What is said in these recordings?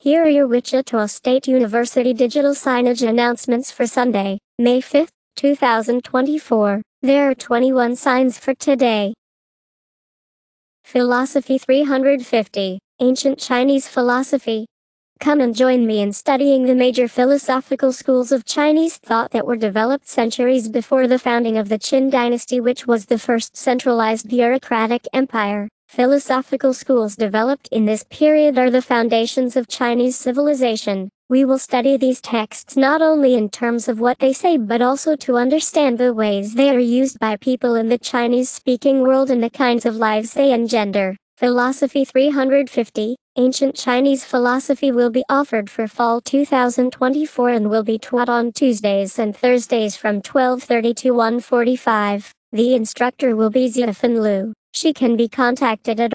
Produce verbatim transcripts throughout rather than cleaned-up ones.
Here are your Wichita State University digital signage announcements for Sunday, May fifth, two thousand twenty-four. There are twenty-one signs for today. Philosophy three hundred fifty, Ancient Chinese Philosophy. Come and join me in studying the major philosophical schools of Chinese thought that were developed centuries before the founding of the Qin dynasty, which was the first centralized bureaucratic empire. Philosophical schools developed in this period are the foundations of Chinese civilization. We will study these texts not only in terms of what they say but also to understand the ways they are used by people in the Chinese-speaking world and the kinds of lives they engender. Philosophy three hundred fifty, Ancient Chinese Philosophy will be offered for fall two thousand twenty-four and will be taught on Tuesdays and Thursdays from twelve thirty to one forty-five. The instructor will be Xiaofan Liu. She can be contacted at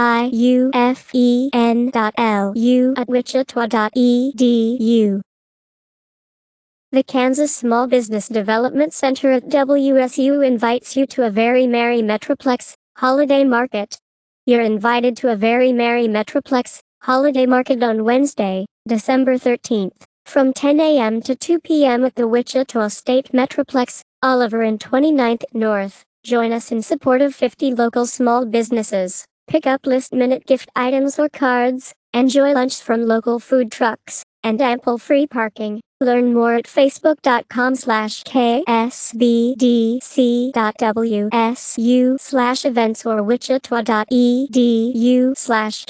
xiufen dot lu at wichita dot e d u. The Kansas Small Business Development Center at W S U invites you to a Very Merry Metroplex holiday market. You're invited to a Very Merry Metroplex holiday market on Wednesday, December thirteenth, from ten a m to two p m at the Wichita State Metroplex, Oliver and twenty-ninth North. Join us in support of fifty local small businesses. Pick up last-minute gift items or cards, enjoy lunch from local food trucks, and ample free parking. Learn more at facebook.com slash ksbdc.wsu slash events or wichita.edu slash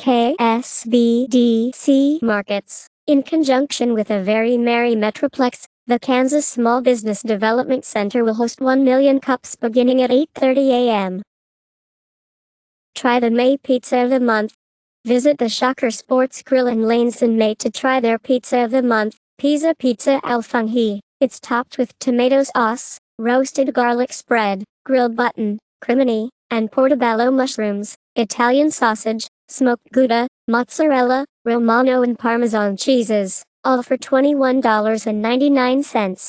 ksbdc markets. In conjunction with a Very Merry Metroplex, the Kansas Small Business Development Center will host one million cups beginning at eight thirty a m Try the May Pizza of the Month. Visit the Shocker Sports Grill in Lanes in May to try their Pizza of the Month, Pizza Pizza Al Funghi. It's topped with tomato sauce, roasted garlic spread, grilled button, crimini, and portobello mushrooms, Italian sausage, smoked Gouda, mozzarella, Romano and Parmesan cheeses. All for twenty-one ninety-nine.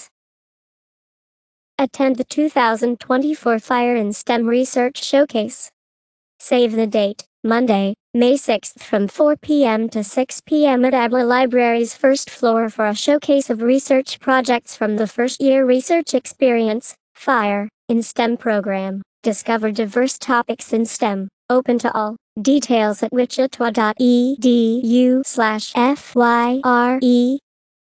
Attend the two thousand twenty-four Fire in STEM Research Showcase. Save the date, Monday, May sixth from four p m to six p m at Abla Library's first floor for a showcase of research projects from the first-year research experience, Fire, in STEM program. Discover diverse topics in STEM, open to all. Details at wichita.edu slash FYRE.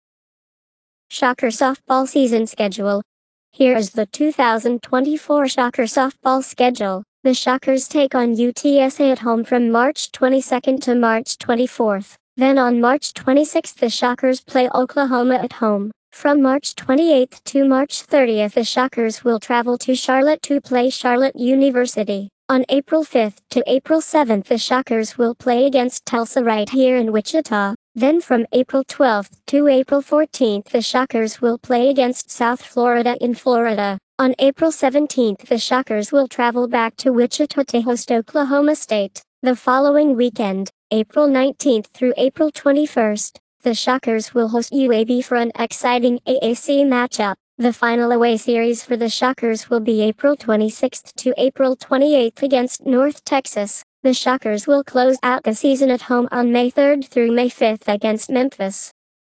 Shocker Softball Season Schedule. Here is the two thousand twenty-four Shocker Softball schedule. The Shockers take on U T S A at home from March twenty-second to March twenty-fourth. Then on March twenty-sixth the Shockers play Oklahoma at home. From March twenty-eighth to March thirtieth the Shockers will travel to Charlotte to play Charlotte University. On April fifth to April seventh the Shockers will play against Tulsa right here in Wichita. Then from April twelfth to April fourteenth the Shockers will play against South Florida in Florida. On April seventeenth the Shockers will travel back to Wichita to host Oklahoma State. The following weekend, April nineteenth through April twenty-first, the Shockers will host U A B for an exciting A A C matchup. The final away series for the Shockers will be April twenty-sixth to April twenty-eighth against North Texas. The Shockers will close out the season at home on May third through May fifth against Memphis.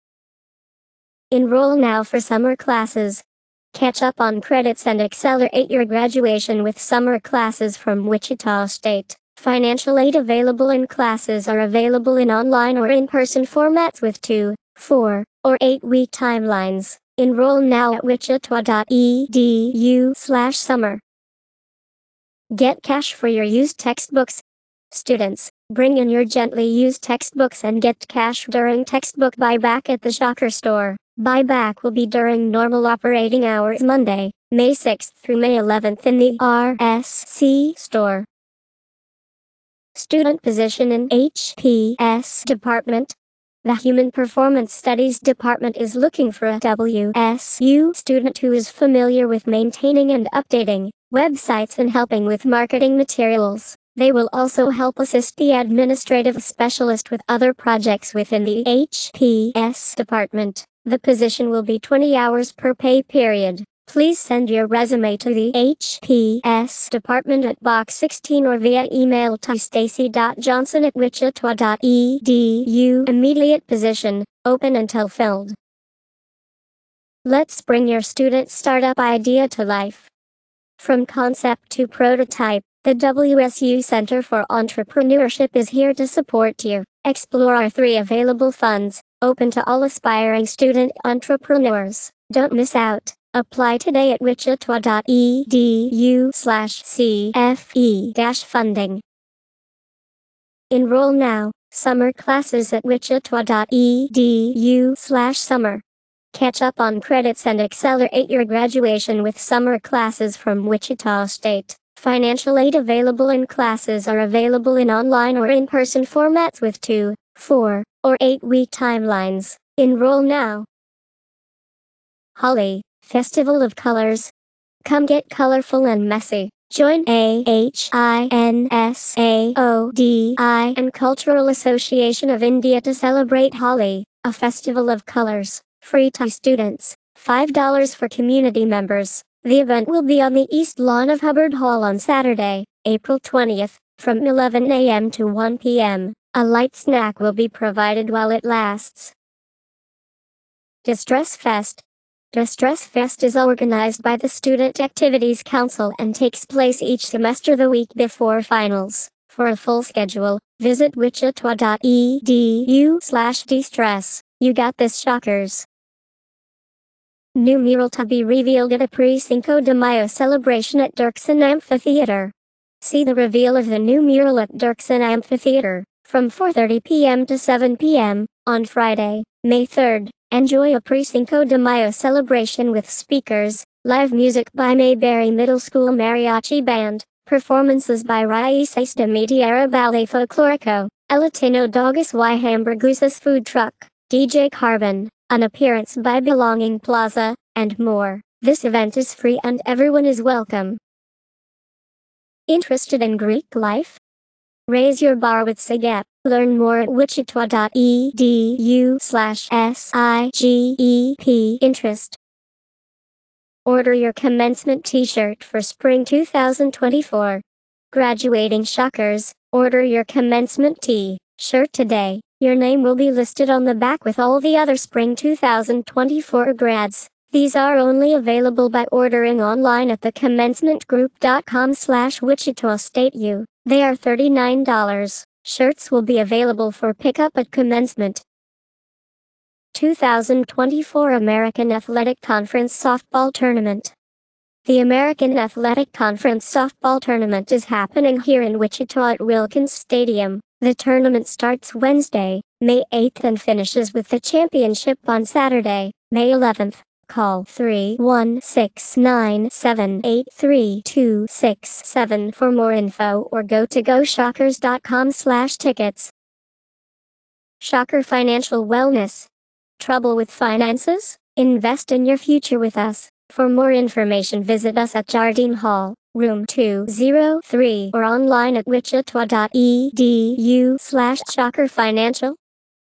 Enroll now for summer classes. Catch up on credits and accelerate your graduation with summer classes from Wichita State. Financial aid available and classes are available in online or in-person formats with two, four, or eight-week timelines. Enroll now at wichita.edu slash summer. Get cash for your used textbooks. Students, bring in your gently used textbooks and get cash during textbook buyback at the Shocker store. Buyback will be during normal operating hours Monday, May sixth through May eleventh in the R S C store. Student position in H P S department. The Human Performance Studies department is looking for a W S U student who is familiar with maintaining and updating websites and helping with marketing materials. They will also help assist the administrative specialist with other projects within the H P S department. The position will be twenty hours per pay period. Please send your resume to the H P S department at box sixteen or via email to stacy dot johnson at wichita dot e d u. Immediate position, open until filled. Let's bring your student startup idea to life. From concept to prototype, the W S U Center for Entrepreneurship is here to support you. Explore our three available funds, open to all aspiring student entrepreneurs. Don't miss out. Apply today at wichita dot e d u slash C F E dash funding. Enroll now. Summer classes at wichita dot e d u slash summer. Catch up on credits and accelerate your graduation with summer classes from Wichita State. Financial aid available, and classes are available in online or in-person formats with two, four, or eight-week timelines. Enroll now. Holi, Festival of Colors. Come get colorful and messy. Join A H I N S A O D I and Cultural Association of India to celebrate Holi, a festival of colors. Free to students, five dollars for community members. The event will be on the East Lawn of Hubbard Hall on Saturday, April twentieth, from eleven a m to one p m A light snack will be provided while it lasts. Distress Fest. Distress Fest is organized by the Student Activities Council and takes place each semester the week before finals. For a full schedule, visit wichita dot e d u slash distress. You got this, Shockers. New mural to be revealed at a pre-Cinco de Mayo celebration at Dirksen Amphitheater. See the reveal of the new mural at Dirksen Amphitheater, from four thirty p m to seven p m, on Friday, May third. Enjoy a pre-Cinco de Mayo celebration with speakers, live music by Mayberry Middle School Mariachi Band, performances by Raíces de mi Tierra Ballet Folklorico, El Latino Dogus y Hamburguesas Food Truck, D J Carbon, an appearance by Belonging Plaza, and more. This event is free and everyone is welcome. Interested in Greek life? Raise your bar with SIGEP. Learn more at wichita dot e d u slash S I G E P interest. Order your commencement t-shirt for spring two thousand twenty-four. Graduating Shockers, order your commencement t-shirt today. Your name will be listed on the back with all the other spring two thousand twenty-four grads. These are only available by ordering online at the commencement group dot com slash Wichita State U. They are thirty-nine dollars. Shirts will be available for pickup at commencement. two thousand twenty-four American Athletic Conference Softball Tournament. The American Athletic Conference Softball Tournament is happening here in Wichita at Wilkins Stadium. The tournament starts Wednesday, May eighth and finishes with the championship on Saturday, May eleventh. Call three one six nine seven eight three two six seven for more info or go to go shockers dot com slash tickets. Shocker Financial Wellness. Trouble with finances? Invest in your future with us. For more information, visit us at Jardine Hall, room two oh three, or online at wichita dot e d u slash shocker financial.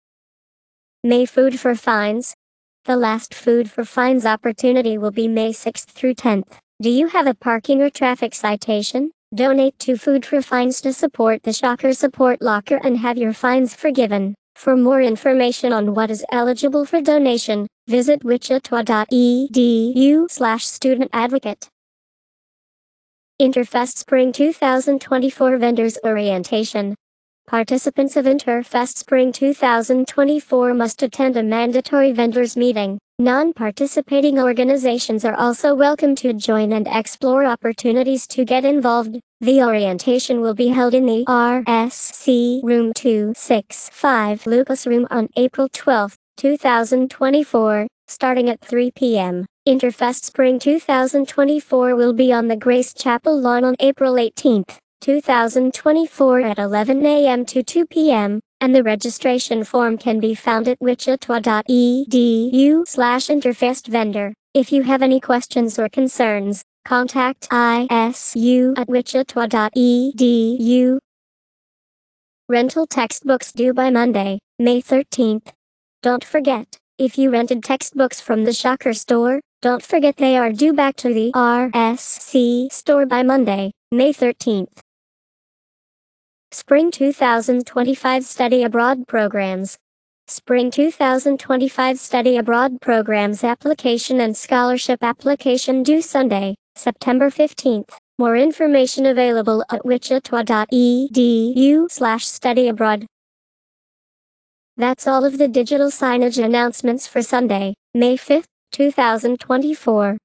May Food for Fines. The last Food for Fines opportunity will be May sixth through tenth. Do you have a parking or traffic citation? Donate to Food for Fines to support the Shocker Support Locker and have your fines forgiven. For more information on what is eligible for donation, visit wichita dot e d u slash student advocate. Interfest Spring two thousand twenty-four Vendors Orientation. Participants of Interfest Spring two thousand twenty-four must attend a mandatory vendors meeting. Non-participating organizations are also welcome to join and explore opportunities to get involved. The orientation will be held in the R S C Room two sixty-five Lucas Room on April twelfth, two thousand twenty-four, starting at three p m Interfest Spring two thousand twenty-four will be on the Grace Chapel lawn on April eighteenth, two thousand twenty-four at eleven a m to two p m, and the registration form can be found at wichita dot e d u slash interfest vendor. If you have any questions or concerns, contact I S U at wichita dot e d u. Rental textbooks due by Monday, May thirteenth. Don't forget, if you rented textbooks from the Shocker store, Don't forget they are due back to the R S C store by Monday, May thirteenth. Spring two thousand twenty-five Study Abroad Programs. Spring two thousand twenty-five Study Abroad Programs application and scholarship application due Sunday, September fifteenth. More information available at wichita dot e d u slash study abroad. That's all of the digital signage announcements for Sunday, May fifth, two thousand twenty-four.